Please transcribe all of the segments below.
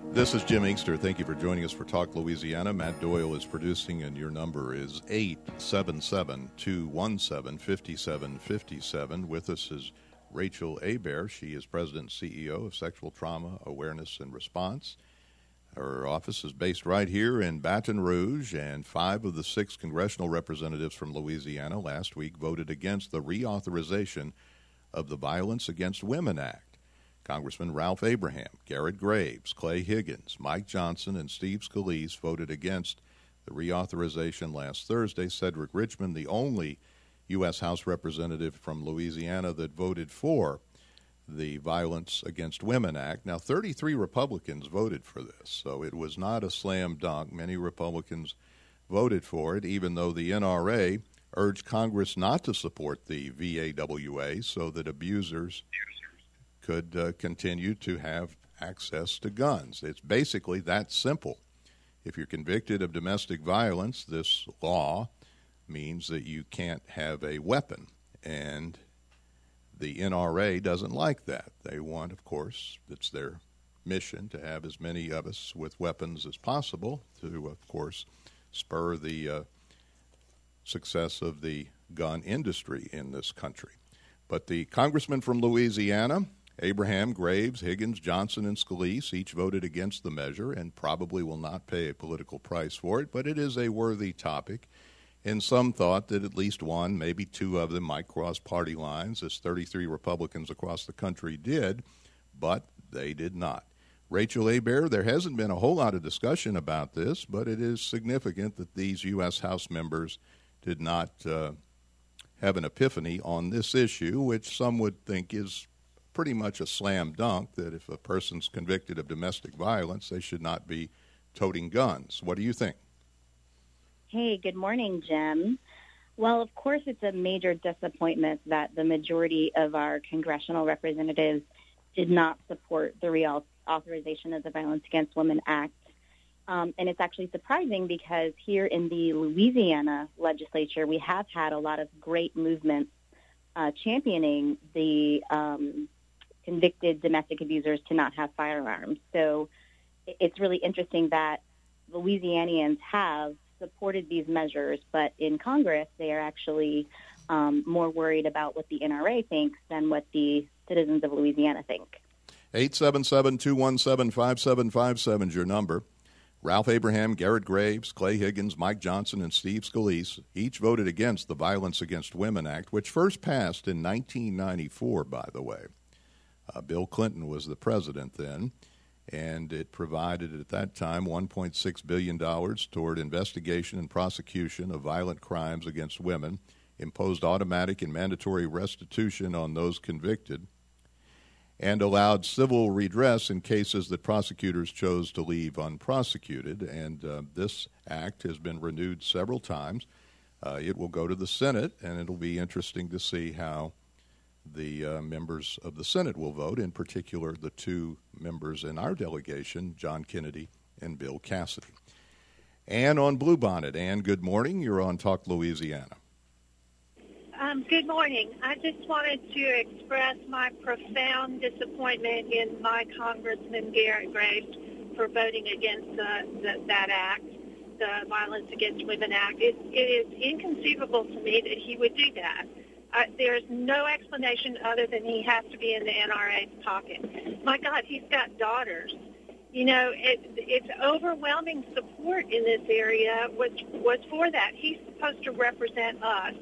This is Jim Inkster. Thank you for joining us for Talk Louisiana. Matt Doyle is producing, and your number is 877-217-5757. With us is Rachel Hebert. She is President and CEO of Sexual Trauma Awareness and Response. Her office is based right here in Baton Rouge, and 5 of the 6 congressional representatives from Louisiana last week voted against the reauthorization of the Violence Against Women Act. Congressman Ralph Abraham, Garrett Graves, Clay Higgins, Mike Johnson, and Steve Scalise voted against the reauthorization last Thursday. Cedric Richmond, the only U.S. House representative from Louisiana that voted for the Violence Against Women Act. Now, 33 Republicans voted for this, so it was not a slam dunk. Many Republicans voted for it, even though the NRA urged Congress not to support the VAWA so that abusers could continue to have access to guns. It's basically that simple. If you're convicted of domestic violence, this law means that you can't have a weapon, and the NRA doesn't like that. They want, of course, it's their mission to have as many of us with weapons as possible to, of course, spur the success of the gun industry in this country. But the congressman from Louisiana, Abraham, Graves, Higgins, Johnson, and Scalise each voted against the measure and probably will not pay a political price for it, but it is a worthy topic. And some thought that at least one, maybe 2 of them might cross party lines, as 33 Republicans across the country did, but they did not. Rachel Hebert, there hasn't been a whole lot of discussion about this, but it is significant that these U.S. House members did not have an epiphany on this issue, which some would think is pretty much a slam dunk, that if a person's convicted of domestic violence, they should not be toting guns. What do you think? Hey, good morning, Jim. Well, of course, it's a major disappointment that the majority of our congressional representatives did not support the reauthorization of the Violence Against Women Act. And it's actually surprising because here in the Louisiana legislature, we have had a lot of great movements championing the convicted domestic abusers to not have firearms. So it's really interesting that Louisianians have supported these measures, but in Congress, they are actually more worried about what the NRA thinks than what the citizens of Louisiana think. 877-217-5757 is your number. Ralph Abraham, Garrett Graves, Clay Higgins, Mike Johnson, and Steve Scalise each voted against the Violence Against Women Act, which first passed in 1994, by the way. Bill Clinton was the president then, and it provided at that time $1.6 billion toward investigation and prosecution of violent crimes against women, imposed automatic and mandatory restitution on those convicted, and allowed civil redress in cases that prosecutors chose to leave unprosecuted. And this act has been renewed several times. It will go to the Senate, and it'll be interesting to see how the members of the Senate will vote, in particular the 2 members in our delegation, John Kennedy and Bill Cassidy. Ann on Bluebonnet. Ann, good morning. You're on Talk Louisiana. Good morning. I just wanted to express my profound disappointment in my Congressman Garrett Graves for voting against that act, the Violence Against Women Act. It is inconceivable to me that he would do that. There's no explanation other than he has to be in the NRA's pocket. My God, he's got daughters. You know, it's overwhelming support in this area was for that. He's supposed to represent us.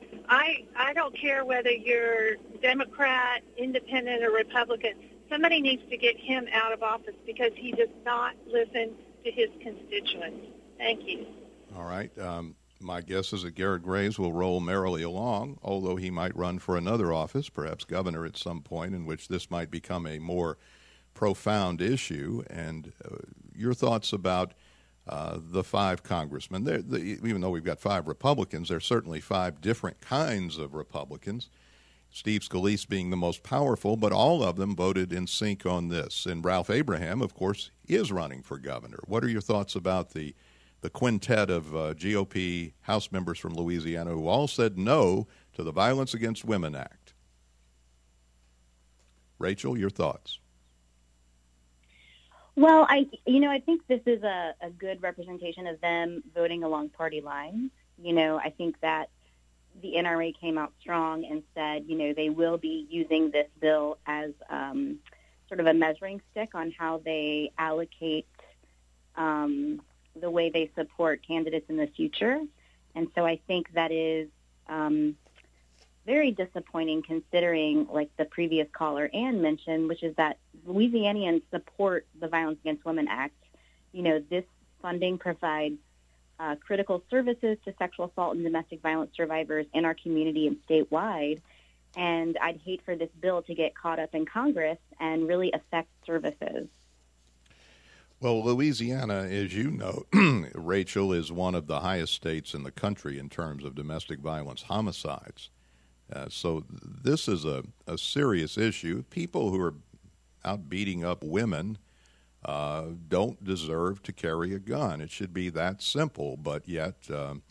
I don't care whether you're Democrat, Independent, or Republican. Somebody needs to get him out of office because he does not listen to his constituents. Thank you. All right. My guess is that Garrett Graves will roll merrily along, although he might run for another office, perhaps governor at some point, in which this might become a more profound issue. And your thoughts about the 5 congressmen. Even though we've got 5 Republicans, there's certainly 5 different kinds of Republicans, Steve Scalise being the most powerful, but all of them voted in sync on this. And Ralph Abraham, of course, is running for governor. What are your thoughts about the quintet of GOP House members from Louisiana who all said no to the Violence Against Women Act? Rachel, your thoughts? Well, I think this is a good representation of them voting along party lines. I think that the NRA came out strong and said, they will be using this bill as sort of a measuring stick on how they allocate the way they support candidates in the future. And so I think that is very disappointing considering, like the previous caller Ann mentioned, which is that Louisianians support the Violence Against Women Act. This funding provides critical services to sexual assault and domestic violence survivors in our community and statewide. And I'd hate for this bill to get caught up in Congress and really affect services. Well, Louisiana, as you know, Rachel, is one of the highest states in the country in terms of domestic violence homicides. So this is a serious issue. People who are out beating up women don't deserve to carry a gun. It should be that simple, but yet the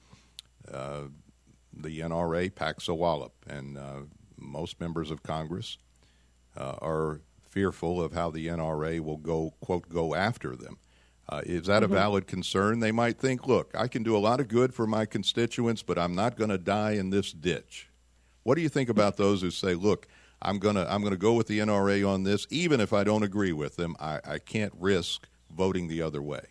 NRA packs a wallop, and most members of Congress are fearful of how the NRA will go after them. Is that a valid concern? They might think, look, I can do a lot of good for my constituents, but I'm not going to die in this ditch. What do you think about those who say, look, I'm gonna go with the NRA on this, even if I don't agree with them? I can't risk voting the other way.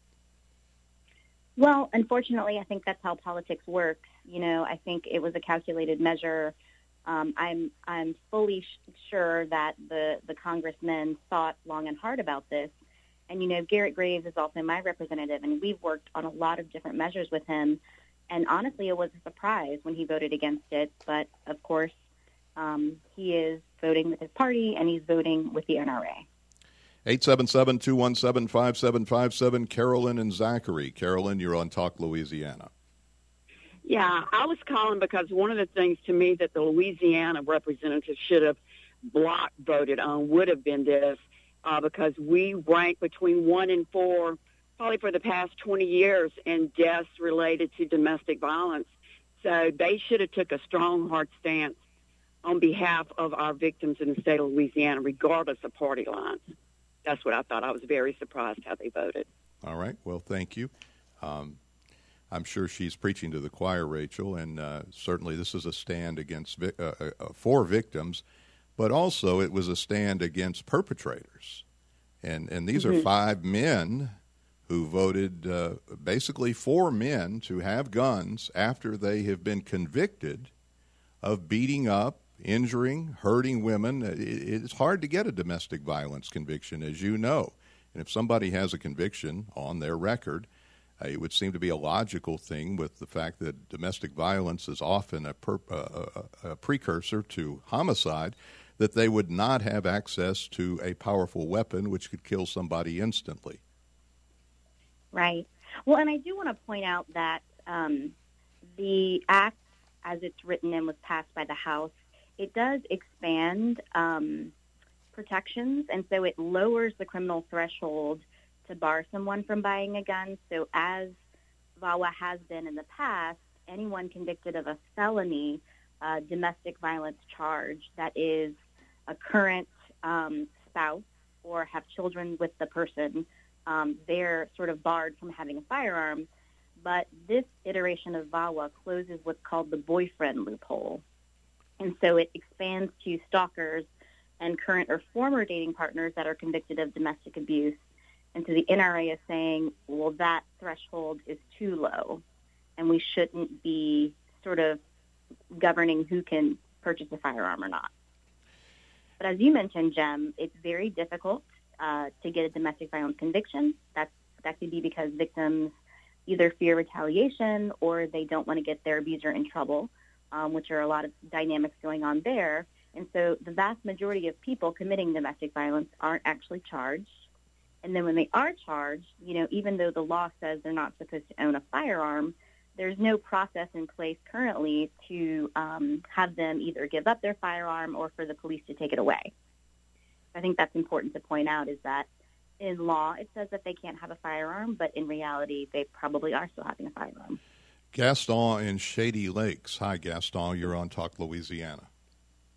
Well, unfortunately, I think that's how politics works. I think it was a calculated measure. I'm fully sure that the congressmen thought long and hard about this. And, Garrett Graves is also my representative, and we've worked on a lot of different measures with him. And honestly, it was a surprise when he voted against it. But, of course, he is voting with his party, and he's voting with the NRA. 877-217-5757, Carolyn and Zachary. Carolyn, you're on Talk Louisiana. Yeah, I was calling because one of the things to me that the Louisiana representatives should have block voted on would have been this, because we rank between 1 and 4 probably for the past 20 years in deaths related to domestic violence. So they should have took a strong, hard stance on behalf of our victims in the state of Louisiana, regardless of party lines. That's what I thought. I was very surprised how they voted. All right. Well, thank you. I'm sure she's preaching to the choir, Rachel, and certainly this is a stand against for victims, but also it was a stand against perpetrators. And these are 5 men who voted, basically 4 men, to have guns after they have been convicted of beating up, injuring, hurting women. It's hard to get a domestic violence conviction, as you know. And if somebody has a conviction on their record, it would seem to be a logical thing, with the fact that domestic violence is often a precursor to homicide, that they would not have access to a powerful weapon which could kill somebody instantly. Right. Well, and I do want to point out that the act, as it's written and was passed by the House, it does expand protections, and so it lowers the criminal threshold to bar someone from buying a gun. So as VAWA has been in the past, anyone convicted of a felony domestic violence charge that is a current spouse or have children with the person, they're sort of barred from having a firearm. But this iteration of VAWA closes what's called the boyfriend loophole. And so it expands to stalkers and current or former dating partners that are convicted of domestic abuse. And so the NRA is saying, well, that threshold is too low, and we shouldn't be sort of governing who can purchase a firearm or not. But as you mentioned, Jem, it's very difficult to get a domestic violence conviction. That could be because victims either fear retaliation or they don't want to get their abuser in trouble, which are a lot of dynamics going on there. And so the vast majority of people committing domestic violence aren't actually charged. And then when they are charged, even though the law says they're not supposed to own a firearm, there's no process in place currently to have them either give up their firearm or for the police to take it away. I think that's important to point out, is that in law it says that they can't have a firearm, but in reality they probably are still having a firearm. Gaston in Shady Lakes. Hi, Gaston. You're on Talk Louisiana.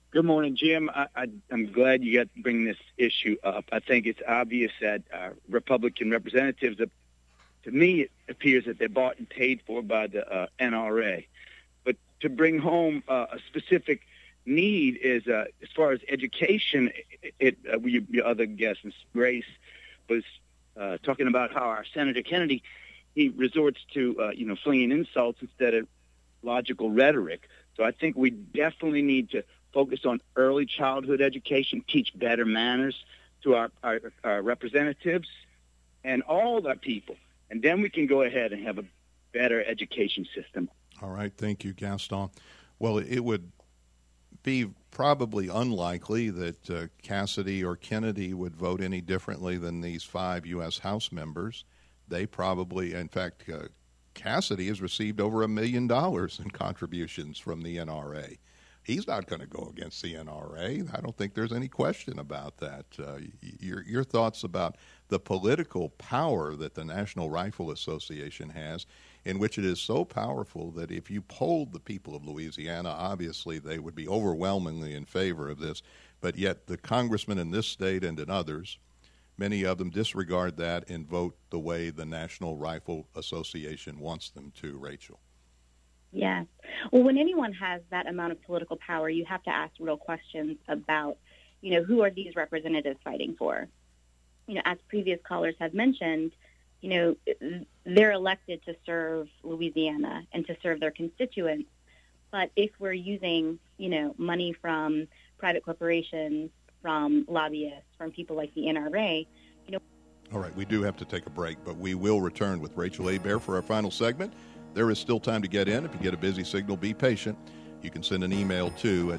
Good morning, Jim. I'm glad you got to bring this issue up. I think it's obvious that Republican representatives, to me, it appears that they're bought and paid for by the NRA. But to bring home a specific need is, as far as education, your other guest, Ms. Grace, was talking about how our Senator Kennedy, he resorts to, flinging insults instead of logical rhetoric. So I think we definitely need to focus on early childhood education, teach better manners to our representatives and all our people. And then we can go ahead and have a better education system. All right. Thank you, Gaston. Well, it would be probably unlikely that Cassidy or Kennedy would vote any differently than these 5 U.S. House members. They probably, in fact, Cassidy has received over $1 million in contributions from the NRA. He's not going to go against the NRA. I don't think there's any question about that. Your thoughts about the political power that the National Rifle Association has, in which it is so powerful that if you polled the people of Louisiana, obviously they would be overwhelmingly in favor of this, but yet the congressmen in this state and in others, many of them disregard that and vote the way the National Rifle Association wants them to, Rachel. Yes. Well, when anyone has that amount of political power, you have to ask real questions about, who are these representatives fighting for? As previous callers have mentioned, they're elected to serve Louisiana and to serve their constituents. But if we're using, money from private corporations, from lobbyists, from people like the NRA, All right, we do have to take a break, but we will return with Rachel Hebert for our final segment. There is still time to get in. If you get a busy signal, be patient. You can send an email to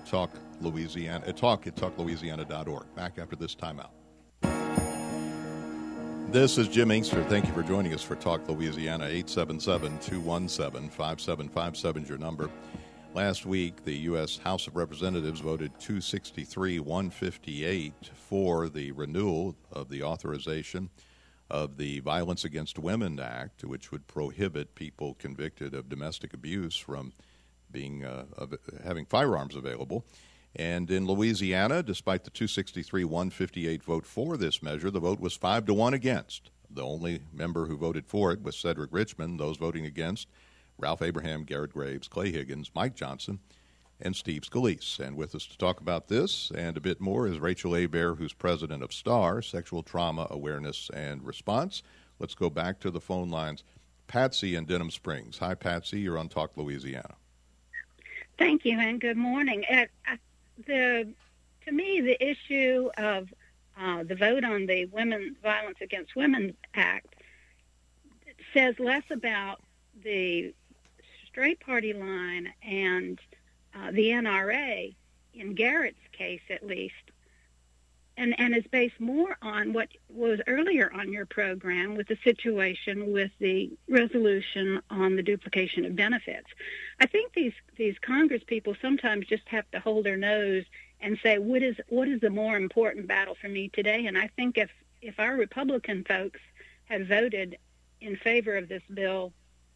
talk@talklouisiana.org. Back after this timeout. This is Jim Inkster. Thank you for joining us for Talk Louisiana. 877-217-5757 is your number. Last week, the U.S. House of Representatives voted 263-158 for the renewal of the authorization of the Violence Against Women Act, which would prohibit people convicted of domestic abuse from being having firearms available. And in Louisiana, despite the 263-158 vote for this measure, the vote was 5-1 against. The only member who voted for it was Cedric Richmond. Those voting against, Ralph Abraham, Garrett Graves, Clay Higgins, Mike Johnson, and Steve Scalise. And with us to talk about this and a bit more is Rachel Hebert, who's president of STAR, Sexual Trauma Awareness and Response. Let's go back to the phone lines. Patsy in Denham Springs. Hi, Patsy. You're on Talk Louisiana. Thank you, and good morning. To me, the issue of the vote on the Violence Against Women Act says less about the straight party line and the NRA, in Garrett's case at least, and is based more on what was earlier on your program with the situation with the resolution on the duplication of benefits. I think these Congress people sometimes just have to hold their nose and say, what is the more important battle for me today? And I think if our Republican folks had voted in favor of this bill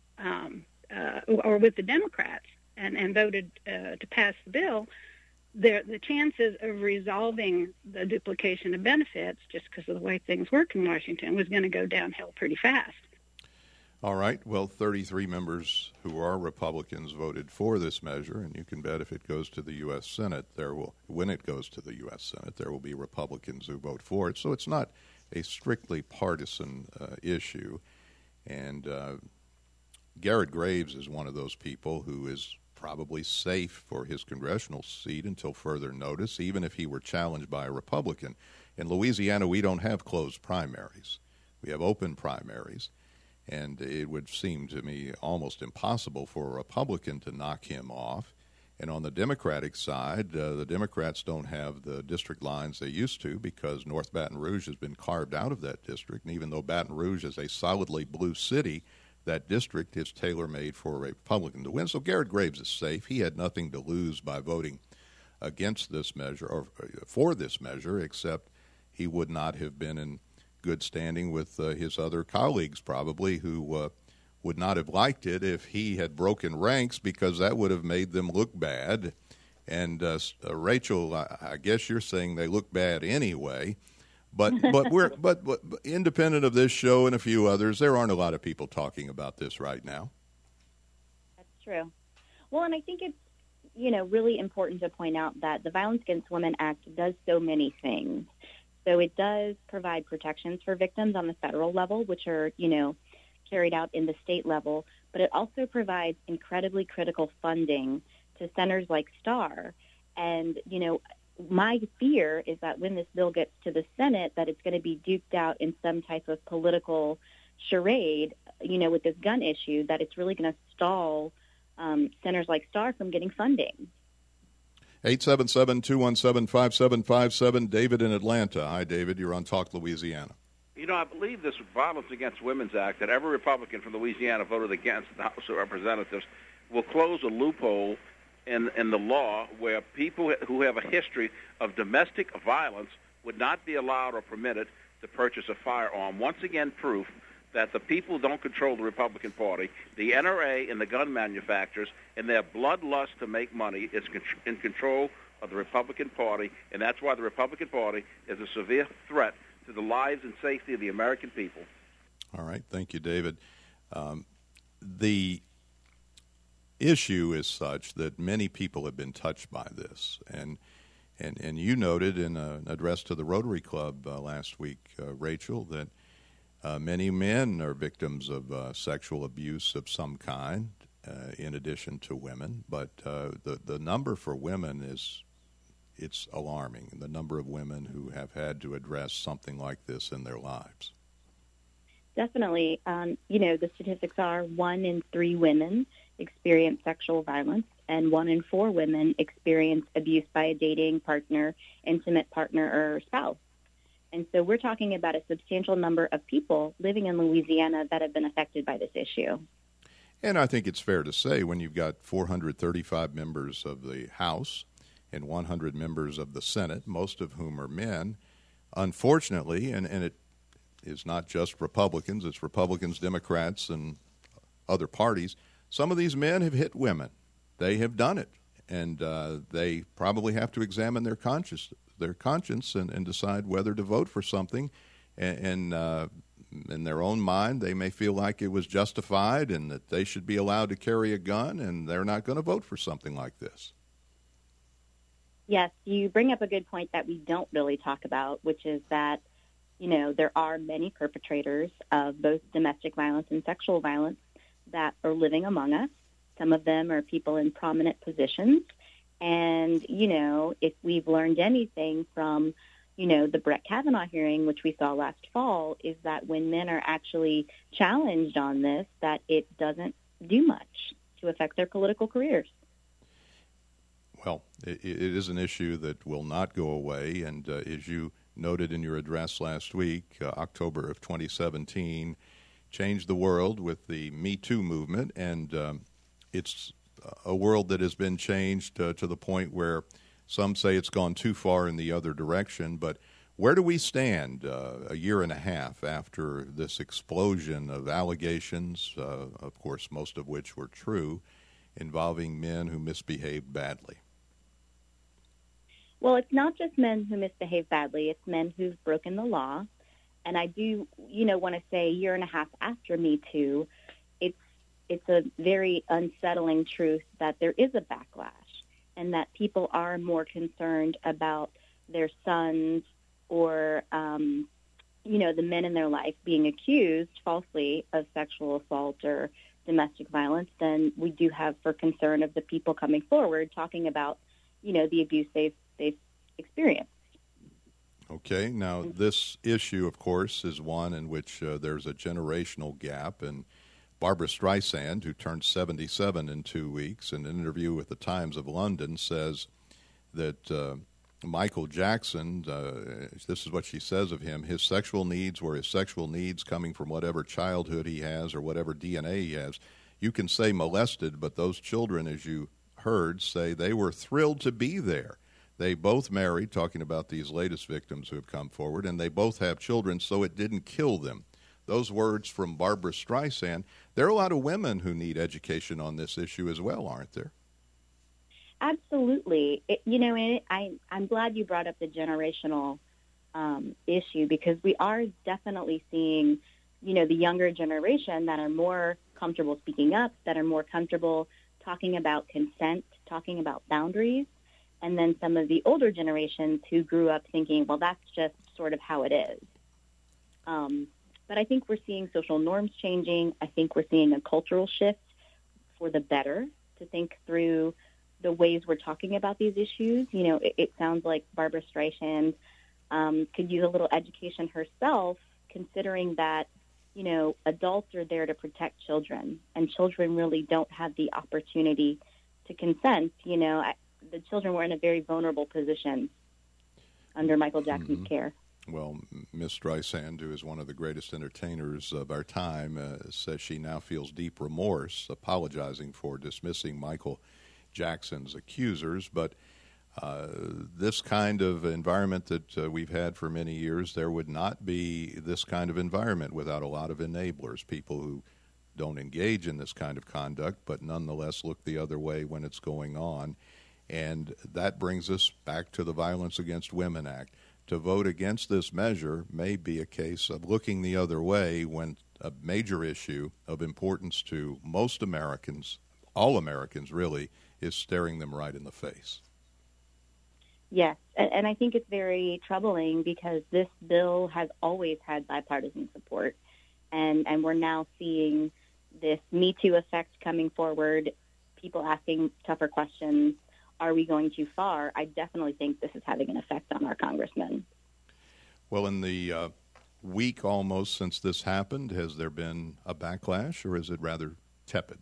or with the Democrats and voted to pass the bill, the chances of resolving the duplication of benefits, just because of the way things work in Washington, was going to go downhill pretty fast. All right. Well, 33 members who are Republicans voted for this measure, and you can bet if it goes to the U.S. Senate, when it goes to the U.S. Senate, there will be Republicans who vote for it. So it's not a strictly partisan issue. And Garrett Graves is one of those people who is probably safe for his congressional seat until further notice, even if he were challenged by a Republican. In Louisiana, we don't have closed primaries. We have open primaries, and it would seem to me almost impossible for a Republican to knock him off. And on the Democratic side, the Democrats don't have the district lines they used to because North Baton Rouge has been carved out of that district. And even though Baton Rouge is a solidly blue city, that district is tailor-made for a Republican to win. So Garrett Graves is safe. He had nothing to lose by voting against this measure or for this measure, except he would not have been in good standing with his other colleagues probably who would not have liked it if he had broken ranks, because that would have made them look bad And Rachel, I guess you're saying they look bad anyway. But but independent of this show and a few others, there aren't a lot of people talking about this right now. That's true. Well, and I think it's really important to point out that the Violence Against Women Act does so many things. So it does provide protections for victims on the federal level, which are carried out in the state level, but it also provides incredibly critical funding to centers like STAR. And my fear is that when this bill gets to the Senate, that it's going to be duked out in some type of political charade, with this gun issue, that it's really going to stall centers like STAR from getting funding. 877-217-5757, David in Atlanta. Hi, David. You're on Talk Louisiana. I believe this Violence Against Women's Act that every Republican from Louisiana voted against in the House of Representatives will close a loophole in the law where people who have a history of domestic violence would not be allowed or permitted to purchase a firearm. Once again, proof that the people don't control the Republican Party. The NRA and the gun manufacturers, and their bloodlust to make money, is in control of the Republican Party, and that's why the Republican Party is a severe threat to the lives and safety of the American people. All right. Thank you, David. The issue is such that many people have been touched by this, and you noted in an address to the Rotary Club last week, Rachel, that many men are victims of sexual abuse of some kind, in addition to women. But the number for women it's alarming, the number of women who have had to address something like this in their lives. Definitely. The statistics are 1 in 3 women experience sexual violence, and 1 in 4 women experience abuse by a dating partner, intimate partner, or spouse. And so we're talking about a substantial number of people living in Louisiana that have been affected by this issue. And I think it's fair to say when you've got 435 members of the House and 100 members of the Senate, most of whom are men, unfortunately, and it is not just Republicans, it's Republicans, Democrats, and other parties, some of these men have hit women. They have done it, and they probably have to examine their conscience and decide whether to vote for something. And in their own mind, they may feel like it was justified and that they should be allowed to carry a gun, and they're not going to vote for something like this. Yes, you bring up a good point that we don't really talk about, which is that, there are many perpetrators of both domestic violence and sexual violence that are living among us. Some of them are people in prominent positions. And, if we've learned anything from, the Brett Kavanaugh hearing, which we saw last fall, is that when men are actually challenged on this, that it doesn't do much to affect their political careers. Well, it is an issue that will not go away. And as you noted in your address last week, October of 2017 changed the world with the Me Too movement. And it's a world that has been changed to the point where some say it's gone too far in the other direction. But where do we stand a year and a half after this explosion of allegations, of course, most of which were true, involving men who misbehaved badly? Well, it's not just men who misbehave badly. It's men who've broken the law. And I do, want to say a year and a half after Me Too, it's a very unsettling truth that there is a backlash and that people are more concerned about their sons or, the men in their life being accused falsely of sexual assault or domestic violence than we do have for concern of the people coming forward talking about, the abuse they've experienced. Okay. Now, this issue, of course, is one in which there's a generational gap, and Barbra Streisand, who turned 77 in 2 weeks, in an interview with the Times of London, says that Michael Jackson, this is what she says of him, his sexual needs were his sexual needs coming from whatever childhood he has or whatever DNA he has. You can say molested, but those children, as you heard, say they were thrilled to be there. They both married, talking about these latest victims who have come forward, and they both have children, so it didn't kill them. Those words from Barbra Streisand. There are a lot of women who need education on this issue as well, aren't there? Absolutely. Absolutely. I'm glad you brought up the generational issue, because we are definitely seeing, the younger generation that are more comfortable speaking up, that are more comfortable talking about consent, talking about boundaries, and then some of the older generations who grew up thinking, well, that's just sort of how it is. But I think we're seeing social norms changing. I think we're seeing a cultural shift for the better to think through the ways we're talking about these issues. It sounds like Barbara Streisand could use a little education herself, considering that, adults are there to protect children, and children really don't have the opportunity to consent. The children were in a very vulnerable position under Michael Jackson's care. Well, Ms. Streisand, who is one of the greatest entertainers of our time, says she now feels deep remorse, apologizing for dismissing Michael Jackson's accusers. But this kind of environment that we've had for many years, there would not be this kind of environment without a lot of enablers, people who don't engage in this kind of conduct but nonetheless look the other way when it's going on. And that brings us back to the Violence Against Women Act. To vote against this measure may be a case of looking the other way when a major issue of importance to most Americans, all Americans really, is staring them right in the face. Yes, and I think it's very troubling because this bill has always had bipartisan support, and we're now seeing this Me Too effect coming forward, people asking tougher questions. Are we going too far? I definitely think this is having an effect on our congressmen. Well, in the week almost since this happened, has there been a backlash, or is it rather tepid?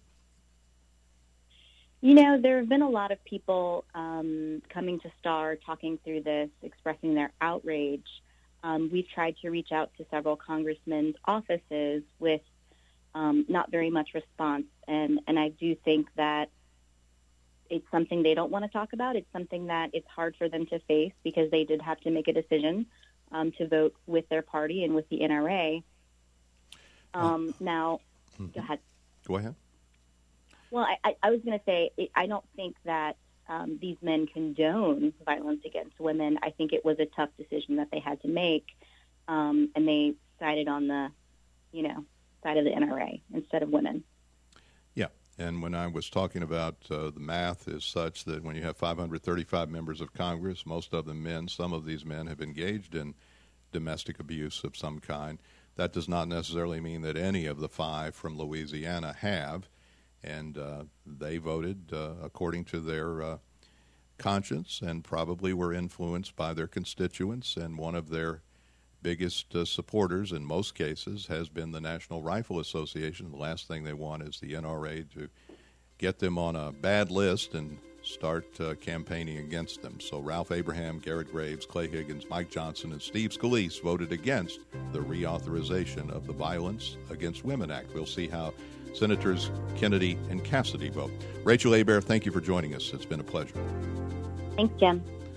There have been a lot of people coming to STAR, talking through this, expressing their outrage. We've tried to reach out to several congressmen's offices with not very much response, and I do think that it's something they don't want to talk about. It's something that it's hard for them to face because they did have to make a decision to vote with their party and with the NRA. Now, go ahead. Go ahead. Well, I was going to say, I don't think that these men condone violence against women. I think it was a tough decision that they had to make, and they sided on the, side of the NRA instead of women. Yeah, and when I was talking about the math is such that when you have 535 members of Congress, most of them men, some of these men have engaged in domestic abuse of some kind. That does not necessarily mean that any of the 5 from Louisiana have, and they voted according to their conscience and probably were influenced by their constituents, and one of their biggest supporters in most cases has been the National Rifle Association. The last thing they want is the NRA to get them on a bad list and start campaigning against them. So Ralph Abraham, Garrett Graves, Clay Higgins, Mike Johnson, and Steve Scalise voted against the reauthorization of the Violence Against Women Act. We'll see how Senators Kennedy and Cassidy vote. Rachel Hebert, thank you for joining us. It's been a pleasure. Thanks, Jim.